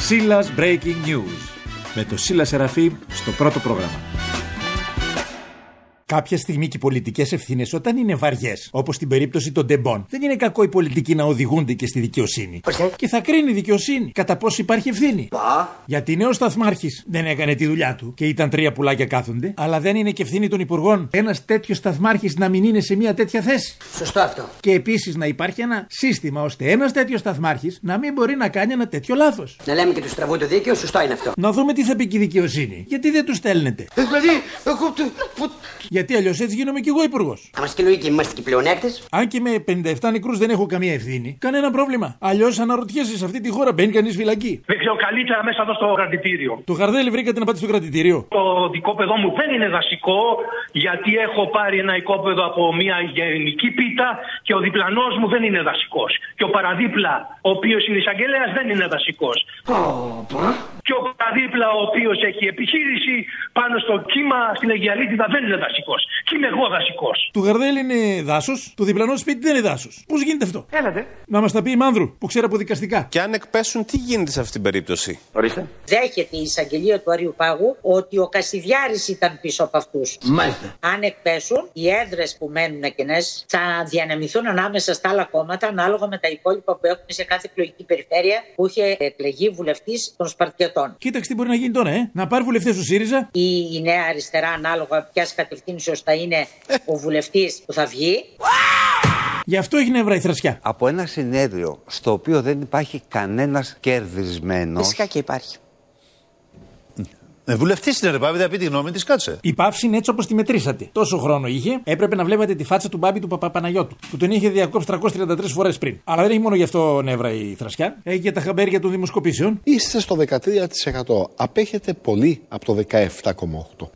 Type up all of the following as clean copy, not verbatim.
Σίλας Breaking News με το Σίλα Σεραφείμ στο πρώτο πρόγραμμα. Κάποια στιγμή και οι πολιτικές ευθύνες, όταν είναι βαριές, όπως στην περίπτωση των τεμπών, δεν είναι κακό οι πολιτικοί να οδηγούνται και στη δικαιοσύνη. Και θα κρίνει η δικαιοσύνη κατά πόσο υπάρχει ευθύνη. Γιατί νέος σταθμάρχης δεν έκανε τη δουλειά του και ήταν 3 πουλάκια κάθονται, αλλά δεν είναι και ευθύνη των υπουργών ένας τέτοιος σταθμάρχης να μην είναι σε μια τέτοια θέση. Σωστό αυτό. Και επίσης να υπάρχει ένα σύστημα ώστε ένας τέτοιος σταθμάρχης να μην μπορεί να κάνει ένα τέτοιο λάθος. Να λέμε και του στραβού το δίκαιο, σωστό είναι αυτό. Να δούμε τι θα πει και η δικαιοσύνη. Γιατί δεν του στέλνετε. Δηλαδή, εγώ. Γιατί αλλιώς έτσι γίνομαι κι εγώ υπουργός. Αν είμαστε και λογικοί, είμαστε και πλεονέκτες. Αν και με 57 νεκρούς δεν έχω καμία ευθύνη, κανένα πρόβλημα. Αλλιώς αναρωτιέσαι, σε αυτή τη χώρα μπαίνει κανείς φυλακή. Δεν ξέρω, καλύτερα μέσα εδώ στο κρατητήριο. Το Γαρδέλη βρήκατε να πάτε στο κρατητήριο. Το δικόπεδό μου δεν είναι δασικό, γιατί έχω πάρει ένα οικόπεδο από μια γενική πίτα και ο διπλανός μου δεν είναι δασικός. Και ο παραδίπλα, ο οποίος είναι εισαγγελέας, δεν είναι δασικός. Και ο παραδίπλα, ο οποίος έχει επιχείρηση πάνω στο κύμα στην Αιγιαλίτιδα, δεν είναι δασικός. Και είμαι εγώ δασικός. Του Γαρδέλη είναι δάσος, το διπλανό σπίτι δεν είναι δάσος. Πώς γίνεται αυτό? Έλατε. Να μας τα πει η Μάνδρου, που ξέρει από δικαστικά. Και αν εκπέσουν, τι γίνεται σε αυτήν την περίπτωση? Ορίστε. Δέχεται η εισαγγελία του Αριού Πάγου ότι ο Κασιδιάρης ήταν πίσω από αυτούς. Μάλιστα. Αν εκπέσουν, οι έδρες που μένουν κενές θα διανεμηθούν ανάμεσα στα άλλα κόμματα, ανάλογα με τα υπόλοιπα που έχουμε σε κάθε εκλογική περιφέρεια που είχε εκλεγεί βουλευτής των Σπαρτιατών. Κοίταξε τι μπορεί να γίνει τώρα, να πάρει βουλευτές του ΣΥΡΙΖΑ. Ή η Νέα Αριστερά, ανάλογα ποιας κατευθύνσεως θα είναι ο βουλευτής που θα βγει. Γι' αυτό έχει νεύρα η θρασιά. Από ένα συνέδριο στο οποίο δεν υπάρχει κερδισμένος. Φυσικά και υπάρχει. Βουλευτής είναι, ρε Πάβη, θα πει τη γνώμη της, κάτσε. Η παύση είναι έτσι όπως τη μετρήσατε. Τόσο χρόνο είχε, έπρεπε να βλέπατε τη φάτσα του Μπάμπη του Παπαπαναγιώτου, που τον είχε διακόψει 333 φορές πριν. Αλλά δεν έχει μόνο γι' αυτό νεύρα η θρασιά, έχει και τα χαμπέρια των δημοσκοπήσεων. Είστε στο 13%. Απέχετε πολύ από το 17,8%.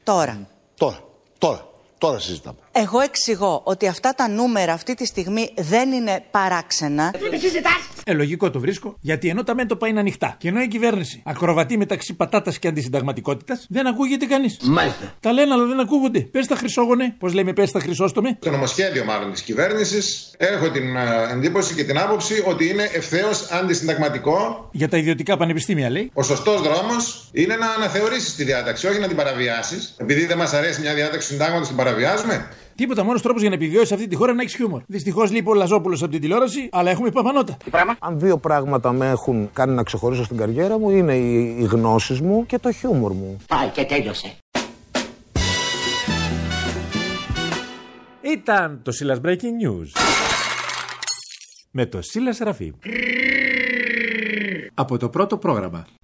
Τώρα συζητάμε. Εγώ εξηγώ ότι αυτά τα νούμερα αυτή τη στιγμή δεν είναι παράξενα. Λογικό το βρίσκω, γιατί ενώ τα μέτωπα είναι ανοιχτά και ενώ η κυβέρνηση ακροβατεί μεταξύ πατάτας και αντισυνταγματικότητας, δεν ακούγεται κανείς. Μάλιστα. Τα λένε, αλλά δεν ακούγονται. Πες τα χρυσόγονε, πώς λέμε, πες τα χρυσόστομε. Το νομοσχέδιο μάλλον της κυβέρνησης, έχω την εντύπωση και την άποψη ότι είναι ευθέως αντισυνταγματικό. Για τα ιδιωτικά πανεπιστήμια, λέει. Ο σωστός δρόμος είναι να αναθεωρήσεις τη διάταξη, όχι να την παραβιάσεις. Επειδή δεν μας αρέσει μια διάταξη του συντάγματος, την παραβιάζουμε. Τίποτα, μόνος τρόπος για να επιβιώσεις αυτή τη χώρα είναι να έχεις χιούμορ. Δυστυχώς λείπει ο Λαζόπουλος από την τηλεόραση, αλλά έχουμε παπανότα. Αν δύο πράγματα με έχουν κάνει να ξεχωρίσω στην καριέρα μου, είναι οι γνώσεις μου και το χιούμορ μου. Πάει και τέλειωσε. Ήταν το Σίλας Breaking News με το Σίλα Σεραφείμ από το πρώτο πρόγραμμα.